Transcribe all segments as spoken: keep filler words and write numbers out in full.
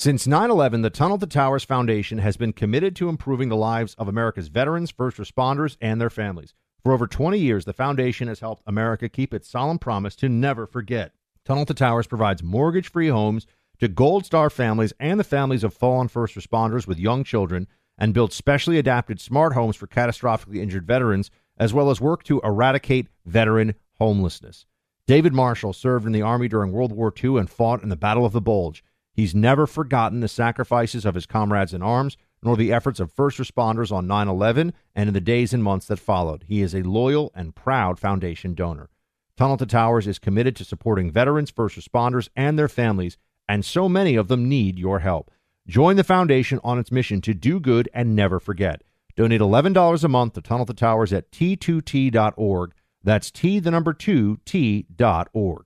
Since nine eleven, the Tunnel to Towers Foundation has been committed to improving the lives of America's veterans, first responders, and their families. For over twenty years, the foundation has helped America keep its solemn promise to never forget. Tunnel to Towers provides mortgage-free homes to Gold Star families and the families of fallen first responders with young children, and builds specially adapted smart homes for catastrophically injured veterans, as well as work to eradicate veteran homelessness. David Marshall served in the Army during World War Two and fought in the Battle of the Bulge. He's never forgotten the sacrifices of his comrades in arms, nor the efforts of first responders on nine eleven and in the days and months that followed. He is a loyal and proud foundation donor. Tunnel to Towers is committed to supporting veterans, first responders, and their families, and so many of them need your help. Join the foundation on its mission to do good and never forget. Donate eleven dollars a month to Tunnel to Towers at T two T dot org. That's T, the number two, T dot org.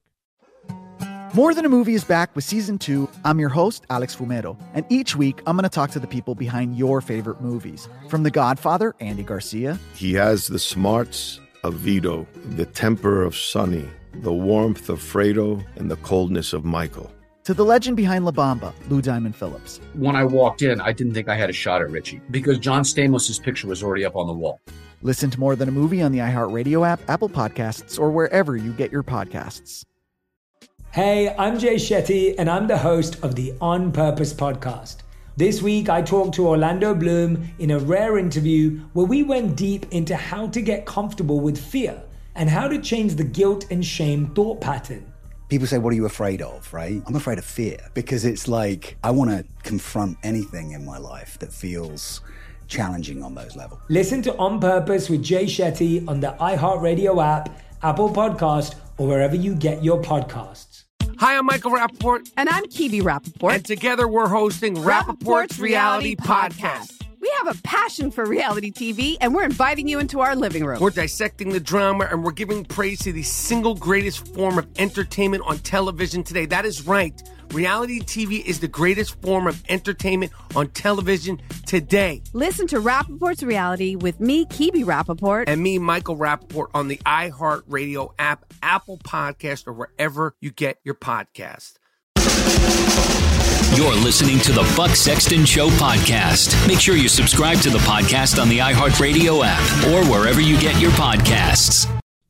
More Than a Movie is back with Season two. I'm your host, Alex Fumero, and each week I'm going to talk to the people behind your favorite movies. From The Godfather, Andy Garcia. He has the smarts of Vito, the temper of Sonny, the warmth of Fredo, and the coldness of Michael. To the legend behind La Bamba, Lou Diamond Phillips. When I walked in, I didn't think I had a shot at Richie because John Stamos' picture was already up on the wall. Listen to More Than a Movie on the iHeartRadio app, Apple Podcasts, or wherever you get your podcasts. Hey, I'm Jay Shetty, and I'm the host of the On Purpose podcast. This week, I talked to Orlando Bloom in a rare interview where we went deep into how to get comfortable with fear and how to change the guilt and shame thought pattern. People say, what are you afraid of, right? I'm afraid of fear because it's like I want to confront anything in my life that feels challenging on those levels. Listen to On Purpose with Jay Shetty on the iHeartRadio app, Apple Podcast, or wherever you get your podcasts. Hi, I'm Michael Rappaport. And I'm Kibi Rappaport. And together we're hosting Rappaport's Reality Podcast. We have a passion for reality T V, and we're inviting you into our living room. We're dissecting the drama, and we're giving praise to the single greatest form of entertainment on television today. That is right. Reality T V is the greatest form of entertainment on television today. Listen to Rappaport's Reality with me, Kibi Rappaport. And me, Michael Rappaport, on the iHeartRadio app, Apple Podcast, or wherever you get your podcast. You're listening to the Buck Sexton Show podcast. Make sure you subscribe to the podcast on the iHeartRadio app or wherever you get your podcasts.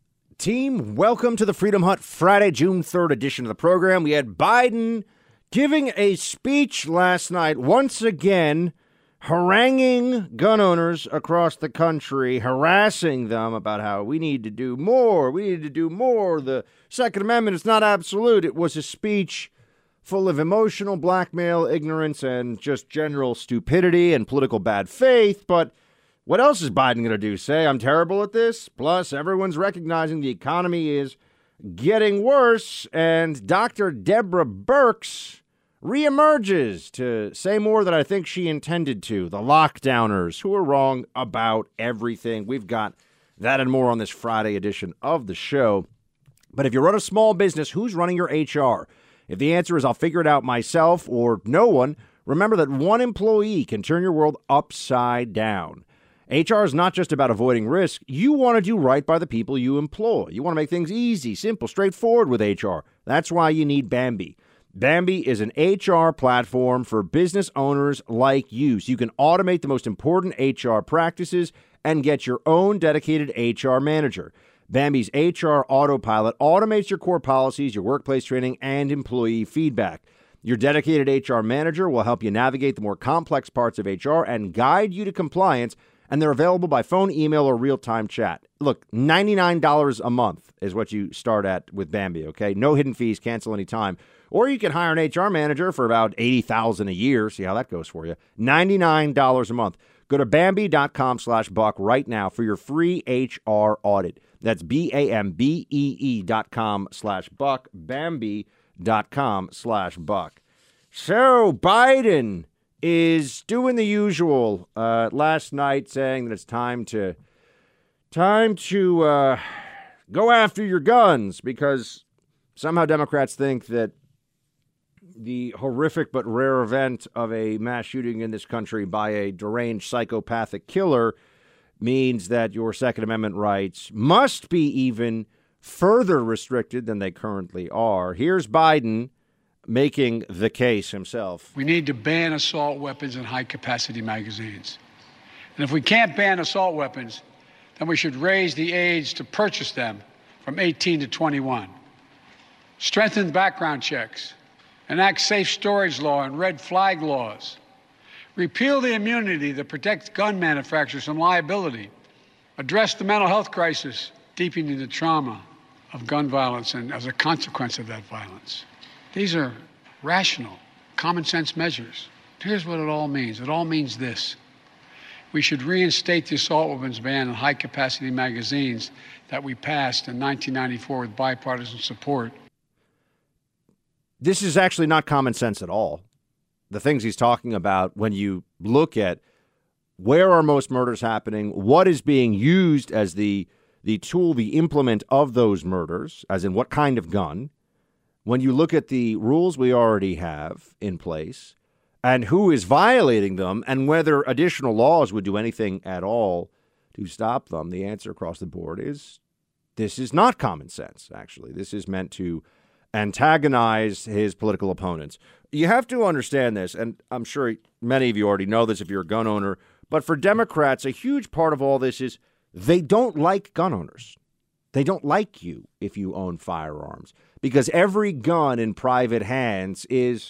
Team, welcome to the Freedom Hut Friday, June third edition of the program. We had Biden giving a speech last night, once again haranguing gun owners across the country, harassing them about how we need to do more, we need to do more. The Second Amendment is not absolute. It was a speech full of emotional blackmail, ignorance, and just general stupidity and political bad faith. But what else is Biden going to do? Say, I'm terrible at this? Plus, everyone's recognizing the economy is getting worse, and Doctor Deborah Birx reemerges to say more than I think she intended to. The lockdowners who are wrong about everything. We've got that and more on this Friday edition of the show. But if you run a small business, who's running your H R? If the answer is I'll figure it out myself or no one, remember that one employee can turn your world upside down. H R is not just about avoiding risk. You want to do right by the people you employ. You want to make things easy, simple, straightforward with H R. That's why you need Bambee. Bambee is an H R platform for business owners like you, so you can automate the most important H R practices and get your own dedicated H R manager. Bambee's H R Autopilot automates your core policies, your workplace training, and employee feedback. Your dedicated H R manager will help you navigate the more complex parts of H R and guide you to compliance, and they're available by phone, email, or real-time chat. Look, ninety-nine dollars a month is what you start at with Bambee, okay? No hidden fees, cancel anytime. Or you can hire an H R manager for about eighty thousand dollars a year. See how that goes for you. ninety-nine dollars a month. Go to Bambee.com slash Buck right now for your free H R audit. That's B-A-M-B-E-E dot com slash Buck, Bambee.com slash Buck. So Biden is doing the usual uh, last night, saying that it's time to time to uh, go after your guns because somehow Democrats think that the horrific but rare event of a mass shooting in this country by a deranged psychopathic killer means that your Second Amendment rights must be even further restricted than they currently are. Here's Biden making the case himself. We need to ban assault weapons and high-capacity magazines. And if we can't ban assault weapons, then we should raise the age to purchase them from eighteen to twenty-one. Strengthen background checks. Enact safe storage law and red flag laws. Repeal the immunity that protects gun manufacturers from liability. Address the mental health crisis, deepening the trauma of gun violence and as a consequence of that violence. These are rational, common sense measures. Here's what it all means. It all means this. We should reinstate the assault weapons ban on high-capacity magazines that we passed in nineteen ninety-four with bipartisan support. This is actually not common sense at all. The things he's talking about, when you look at where are most murders happening, what is being used as the the tool, the implement of those murders, as in what kind of gun, when you look at the rules we already have in place and who is violating them and whether additional laws would do anything at all to stop them, the answer across the board is this is not common sense, actually. This is meant to antagonize his political opponents. You have to understand this, and I'm sure many of you already know this if you're a gun owner, but for Democrats, a huge part of all this is they don't like gun owners. They don't like you if you own firearms because every gun in private hands is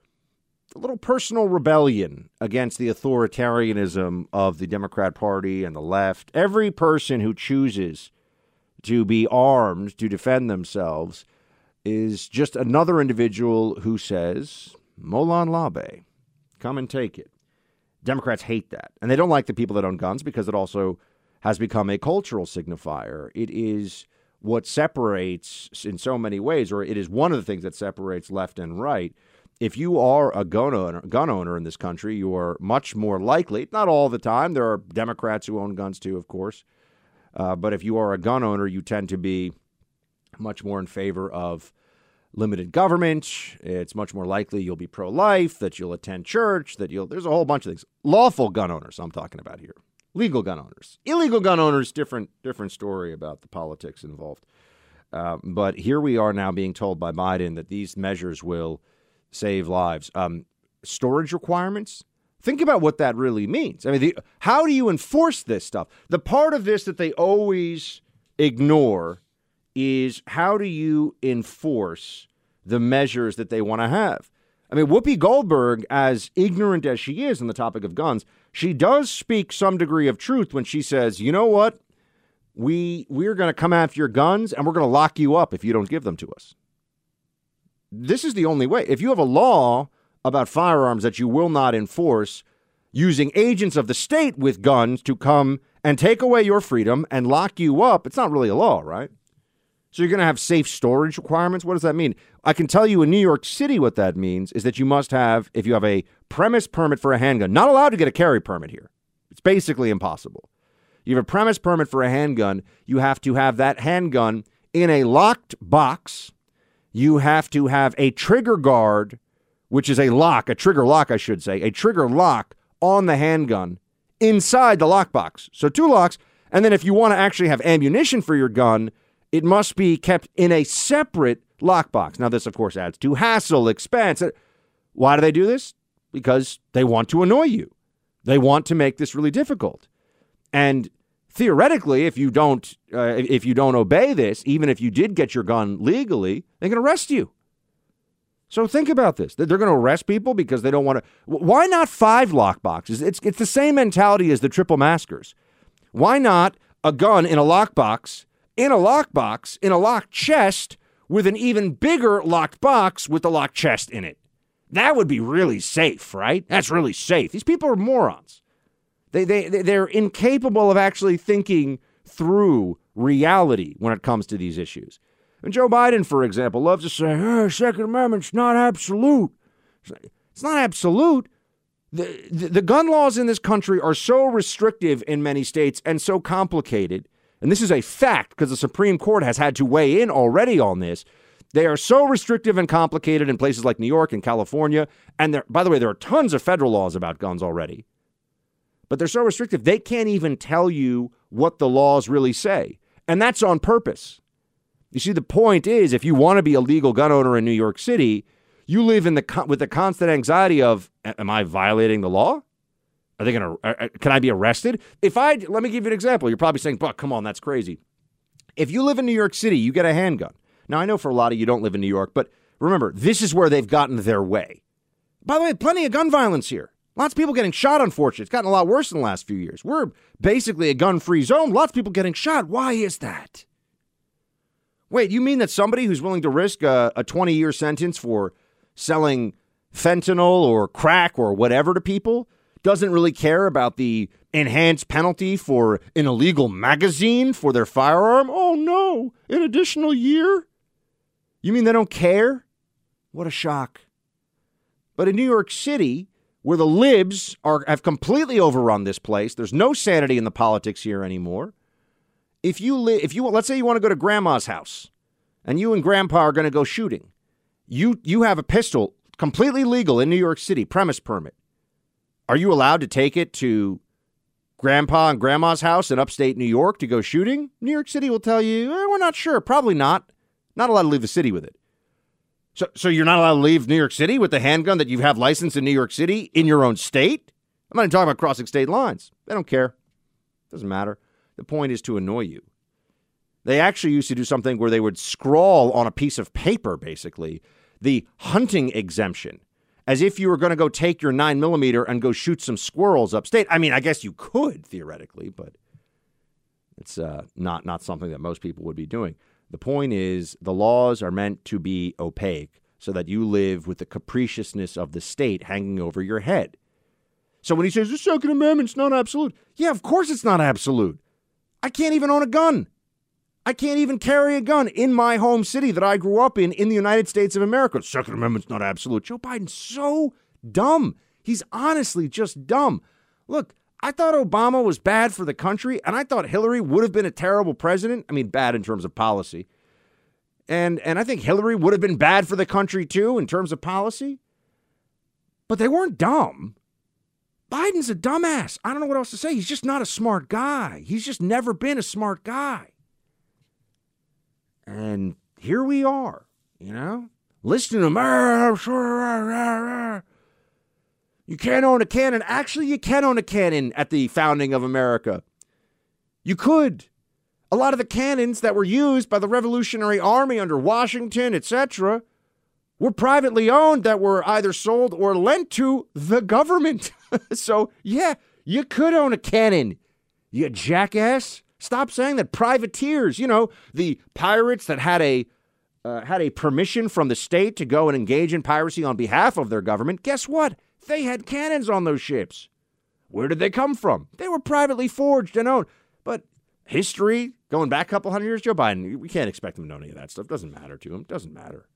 a little personal rebellion against the authoritarianism of the Democrat Party and the left. Every person who chooses to be armed to defend themselves is just another individual who says, Molon Labe, come and take it. Democrats hate that. And they don't like the people that own guns because it also has become a cultural signifier. It is what separates in so many ways, or it is one of the things that separates left and right. If you are a gun owner, gun owner in this country, you are much more likely, not all the time, there are Democrats who own guns too, of course, uh, but if you are a gun owner, you tend to be much more in favor of limited government. It's much more likely you'll be pro-life, that you'll attend church, that you'll, there's a whole bunch of things. Lawful gun owners, I'm talking about here. Legal gun owners. Illegal gun owners, different different story about the politics involved. Uh, but here we are now being told by Biden that these measures will save lives. Um, storage requirements? Think about what that really means. I mean, the, how do you enforce this stuff? The part of this that they always ignore is how do you enforce the measures that they want to have? I mean, Whoopi Goldberg, as ignorant as she is on the topic of guns, she does speak some degree of truth when she says, you know what, we, we're going to come after your guns and we're going to lock you up if you don't give them to us. This is the only way. If you have a law about firearms that you will not enforce, using agents of the state with guns to come and take away your freedom and lock you up, it's not really a law, right? So you're going to have safe storage requirements? What does that mean? I can tell you in New York City what that means is that you must have, if you have a premise permit for a handgun, not allowed to get a carry permit here. It's basically impossible. You have a premise permit for a handgun. You have to have that handgun in a locked box. You have to have a trigger guard, which is a lock, a trigger lock, I should say, a trigger lock on the handgun inside the lockbox. So two locks. And then if you want to actually have ammunition for your gun, it must be kept in a separate lockbox. Now, this, of course, adds to hassle, expense. Why do they do this? Because they want to annoy you. They want to make this really difficult. And theoretically, if you don't, uh, if you don't obey this, even if you did get your gun legally, they can arrest you. So think about this. They're going to arrest people because they don't want to. Why not five lockboxes? It's it's the same mentality as the triple maskers. Why not a gun in a lockbox? In a lockbox, in a locked chest, with an even bigger locked box with the locked chest in it. That would be really safe, right? That's really safe. These people are morons. They, they, they're incapable of actually thinking through reality when it comes to these issues. And Joe Biden, for example, loves to say, oh, Second Amendment's not absolute. It's not absolute. The, the, the gun laws in this country are so restrictive in many states and so complicated. And this is a fact because the Supreme Court has had to weigh in already on this. They are so restrictive and complicated in places like New York and California. And there, by the way, there are tons of federal laws about guns already. But they're so restrictive, they can't even tell you what the laws really say. And that's on purpose. You see, the point is, if you want to be a legal gun owner in New York City, You live in the with the constant anxiety of, am I violating the law? Are they going to, can I be arrested? If I, let me give you an example. You're probably saying, Buck, come on, that's crazy. If you live in New York City, you get a handgun. Now, I know for a lot of you don't live in New York, but remember, this is where they've gotten their way. By the way, plenty of gun violence here. Lots of people getting shot, unfortunately. It's gotten a lot worse in the last few years. We're basically a gun-free zone. Lots of people getting shot. Why is that? Wait, you mean that somebody who's willing to risk a, a twenty-year sentence for selling fentanyl or crack or whatever to people doesn't really care about the enhanced penalty for an illegal magazine for their firearm? Oh, no, an additional year? You mean they don't care? What a shock. But in New York City, where the libs are have completely overrun this place, there's no sanity in the politics here anymore. If you li- if you let's say you want to go to grandma's house and you and grandpa are going to go shooting, you you have a pistol completely legal in New York City, premise permit. Are you allowed to take it to grandpa and grandma's house in upstate New York to go shooting? New York City will tell you, eh, we're not sure. Probably not. Not allowed to leave the city with it. So so you're not allowed to leave New York City with the handgun that you have licensed in New York City in your own state? I'm not even talking about crossing state lines. They don't care. Doesn't matter. The point is to annoy you. They actually used to do something where they would scrawl on a piece of paper, basically, the hunting exemption, as if you were going to go take your nine millimeter and go shoot some squirrels upstate. I mean, I guess you could, theoretically, but it's uh, not, not something that most people would be doing. The point is the laws are meant to be opaque so that you live with the capriciousness of the state hanging over your head. So when he says the Second Amendment's not absolute, yeah, of course it's not absolute. I can't even own a gun. I can't even carry a gun in my home city that I grew up in, in the United States of America. The Second Amendment's not absolute. Joe Biden's so dumb. He's honestly just dumb. Look, I thought Obama was bad for the country, and I thought Hillary would have been a terrible president. I mean, bad in terms of policy. And and I think Hillary would have been bad for the country, too, in terms of policy. But they weren't dumb. Biden's a dumbass. I don't know what else to say. He's just not a smart guy. He's just never been a smart guy. And here we are, you know, listening to him. You can't own a cannon. Actually, you can own a cannon at the founding of America. You could. A lot of the cannons that were used by the Revolutionary Army under Washington, et cetera, were privately owned that were either sold or lent to the government. So, yeah, you could own a cannon, you jackass. Stop saying that. Privateers, you know, the pirates that had a uh, had a permission from the state to go and engage in piracy on behalf of their government. Guess what? They had cannons on those ships. Where did they come from? They were privately forged and owned. But history, going back a couple hundred years, Joe Biden, we can't expect him to know any of that stuff. Doesn't matter to him. Doesn't matter.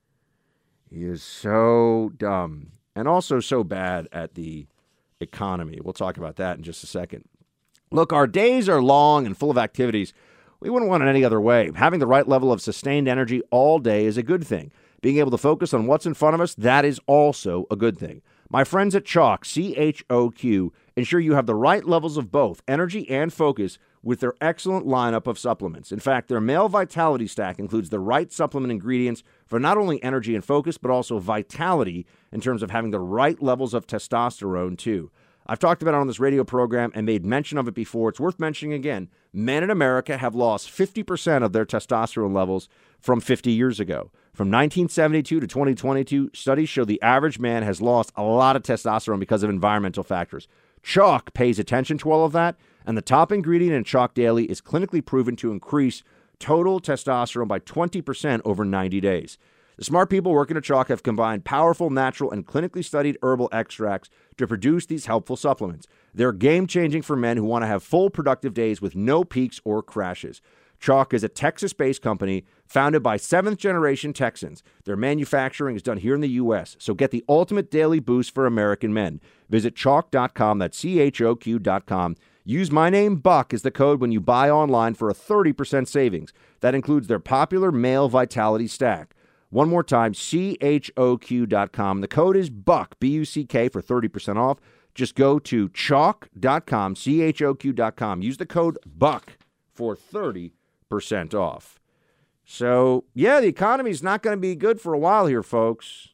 He is so dumb and also so bad at the economy. We'll talk about that in just a second. Look, our days are long and full of activities. We wouldn't want it any other way. Having the right level of sustained energy all day is a good thing. Being able to focus on what's in front of us, that is also a good thing. My friends at Choq, C H O Q, ensure you have the right levels of both energy and focus with their excellent lineup of supplements. In fact, their male vitality stack includes the right supplement ingredients for not only energy and focus, but also vitality in terms of having the right levels of testosterone, too. I've talked about it on this radio program and made mention of it before. It's worth mentioning again. Men in America have lost fifty percent of their testosterone levels from fifty years ago. From nineteen seventy-two to twenty twenty-two, studies show the average man has lost a lot of testosterone because of environmental factors. Choq pays attention to all of that, and the top ingredient in Choq Daily is clinically proven to increase total testosterone by twenty percent over ninety days. The smart people working at Choq have combined powerful, natural, and clinically studied herbal extracts to produce these helpful supplements. They're game-changing for men who want to have full, productive days with no peaks or crashes. Choq is a Texas-based company founded by seventh-generation Texans. Their manufacturing is done here in the U S, so get the ultimate daily boost for American men. Visit choq dot com, that's C H O Q dot com. Use my name, Buck, as the code when you buy online for a thirty percent savings. That includes their popular male vitality stack. One more time, C H O Q dot com. The code is BUCK, B U C K, for thirty percent off. Just go to choq dot com, C H O Q dot com. Use the code BUCK for thirty percent off. So, yeah, the economy is not going to be good for a while here, folks.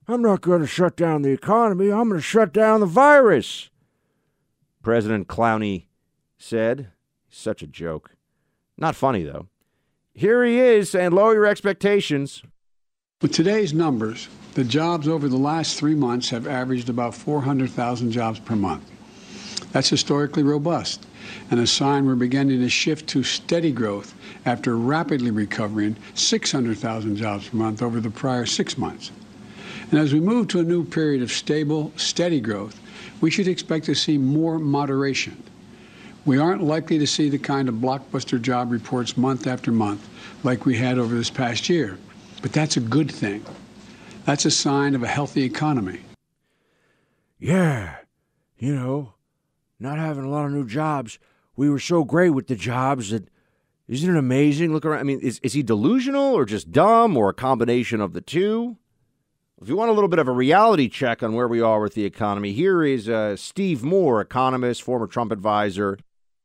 I'm not going to shut down the economy. I'm going to shut down the virus, President Clowney said. Such a joke. Not funny, though. Here he is saying lower your expectations. With today's numbers, the jobs over the last three months have averaged about four hundred thousand jobs per month. That's historically robust and a sign we're beginning to shift to steady growth after rapidly recovering six hundred thousand jobs per month over the prior six months. And as we move to a new period of stable, steady growth, we should expect to see more moderation. We aren't likely to see the kind of blockbuster job reports month after month like we had over this past year. But that's a good thing. That's a sign of a healthy economy. Yeah, you know, not having a lot of new jobs. We were so great with the jobs that, isn't it amazing? Look around. I mean, is, is he delusional or just dumb or a combination of the two? If you want a little bit of a reality check on where we are with the economy, here is uh, Steve Moore, economist, former Trump advisor,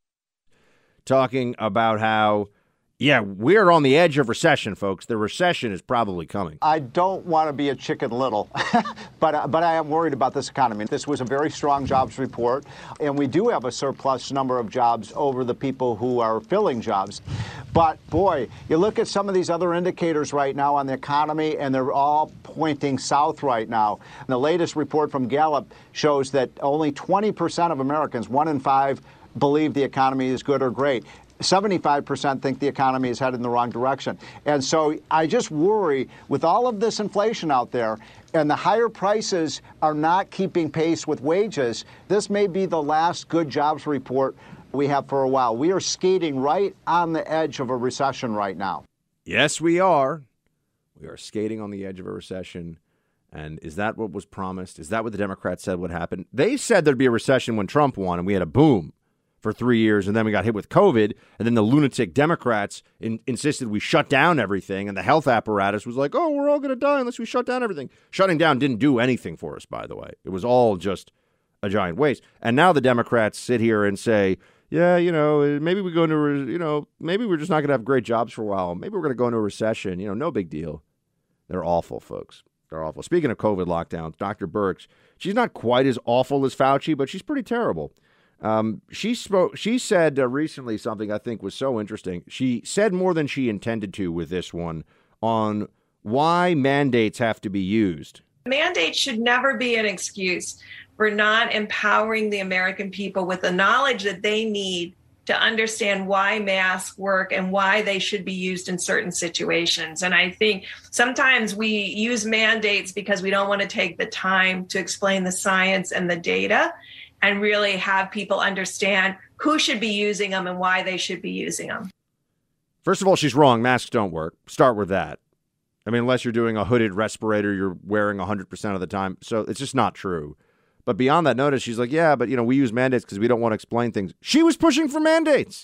talking about how, yeah, we're on the edge of recession, folks. The recession is probably coming. I don't want to be a Chicken Little, but uh, but I am worried about this economy. This was a very strong jobs report, and we do have a surplus number of jobs over the people who are filling jobs. But, boy, you look at some of these other indicators right now on the economy, and they're all pointing south right now. And the latest report from Gallup shows that only twenty percent of Americans, one in five, believe the economy is good or great. seventy-five percent think the economy is headed in the wrong direction. And so I just worry with all of this inflation out there and the higher prices are not keeping pace with wages, this may be the last good jobs report we have for a while. We are skating right on the edge of a recession right now. Yes, we are. We are skating on the edge of a recession. And is that what was promised? Is that what the Democrats said would happen? They said there'd be a recession when Trump won, and we had a boom for three years, and then we got hit with COVID, and then the lunatic Democrats in, insisted we shut down everything, and the health apparatus was like, oh, we're all going to die unless we shut down everything. Shutting down didn't do anything for us, by the way. It was all just a giant waste. And now the Democrats sit here and say, yeah, you know, maybe we go into, a, you know, maybe we're just not going to have great jobs for a while. Maybe we're going to go into a recession. You know, no big deal. They're awful, folks. They're awful. Speaking of COVID lockdowns, Doctor Birx, she's not quite as awful as Fauci, but she's pretty terrible. Um, she spoke. She said uh, recently something I think was so interesting. She said more than she intended to with this one on why mandates have to be used. Mandates should never be an excuse for not empowering the American people with the knowledge that they need to understand why masks work and why they should be used in certain situations. And I think sometimes we use mandates because we don't want to take the time to explain the science and the data and really have people understand who should be using them and why they should be using them. First of all, she's wrong. Masks don't work. Start with that. I mean, unless you're doing a hooded respirator, you're wearing one hundred percent of the time. So it's just not true. But beyond that notice, she's like, yeah, but, you know, we use mandates because we don't want to explain things. She was pushing for mandates.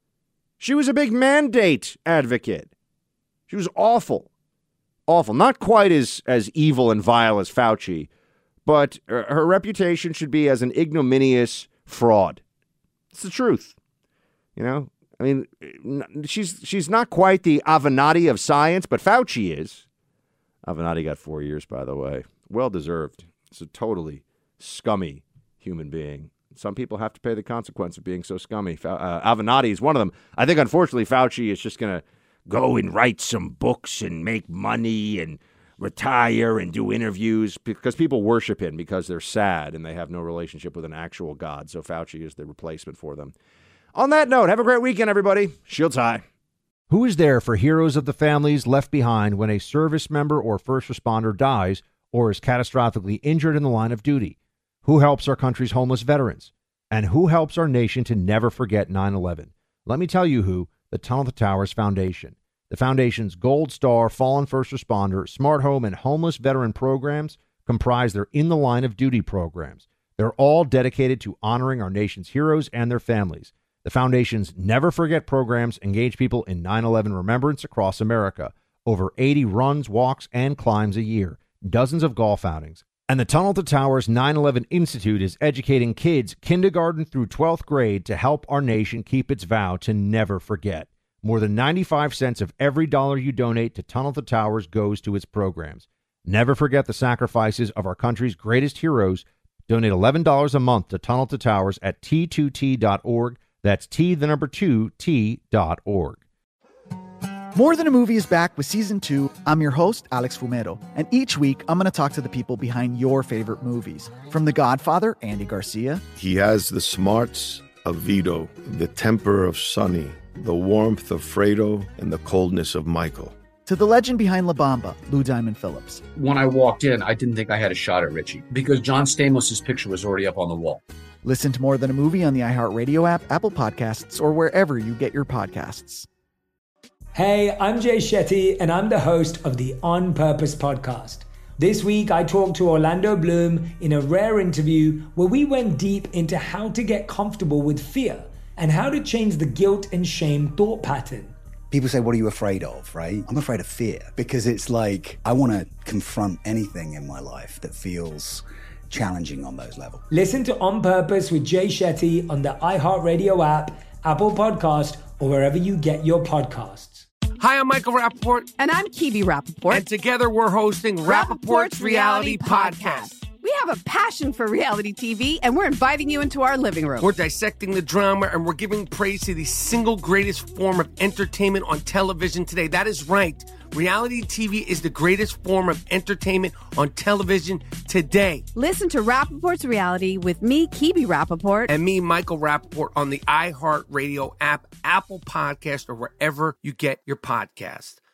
She was a big mandate advocate. She was awful. Awful. Not quite as, as evil and vile as Fauci, but her reputation should be as an ignominious fraud. It's the truth. You know, I mean, she's she's not quite the Avenatti of science, but Fauci is. Avenatti got four years, by the way. Well deserved. It's a totally scummy human being. Some people have to pay the consequence of being so scummy. Uh, Avenatti is one of them. I think, unfortunately, Fauci is just going to go and write some books and make money and retire and do interviews because people worship him because they're sad and they have no relationship with an actual God. So Fauci is the replacement for them. On that note, have a great weekend, everybody. Shields high. Who is there for heroes of the families left behind when a service member or first responder dies or is catastrophically injured in the line of duty? Who helps our country's homeless veterans? And who helps our nation to never forget nine eleven? Let me tell you who, the Tunnel to Towers Foundation. The Foundation's Gold Star, Fallen First Responder, Smart Home, and Homeless Veteran programs comprise their In the Line of Duty programs. They're all dedicated to honoring our nation's heroes and their families. The Foundation's Never Forget programs engage people in nine eleven remembrance across America. Over eighty runs, walks, and climbs a year. Dozens of golf outings. And the Tunnel to Towers nine eleven Institute is educating kids kindergarten through twelfth grade to help our nation keep its vow to never forget. More than ninety-five cents of every dollar you donate to Tunnel to Towers goes to its programs. Never forget the sacrifices of our country's greatest heroes. Donate eleven dollars a month to Tunnel to Towers at T two T dot org. That's T, the number two, T dot org. More Than a Movie is back with season two. I'm your host, Alex Fumero, and each week I'm going to talk to the people behind your favorite movies. From The Godfather, Andy Garcia. He has the smarts of Vito, the temper of Sonny, the warmth of Fredo, and the coldness of Michael. To the legend behind La Bamba, Lou Diamond Phillips. When I walked in, I didn't think I had a shot at Richie because John Stamos' picture was already up on the wall. Listen to More Than a Movie on the iHeartRadio app, Apple Podcasts, or wherever you get your podcasts. Hey, I'm Jay Shetty, and I'm the host of the On Purpose podcast. This week, I talked to Orlando Bloom in a rare interview where we went deep into how to get comfortable with fear and how to change the guilt and shame thought pattern. People say, what are you afraid of, right? I'm afraid of fear because it's like I want to confront anything in my life that feels challenging on those levels. Listen to On Purpose with Jay Shetty on the iHeartRadio app, Apple Podcast, or wherever you get your podcasts. Hi, I'm Michael Rappaport. And I'm Kibi Rappaport. And together we're hosting Rappaport's Reality Podcast. We have a passion for reality T V, and we're inviting you into our living room. We're dissecting the drama, and we're giving praise to the single greatest form of entertainment on television today. That is right. Reality T V is the greatest form of entertainment on television today. Listen to Rappaport's Reality with me, Kibi Rappaport. And me, Michael Rappaport, on the iHeartRadio app, Apple Podcast, or wherever you get your podcast.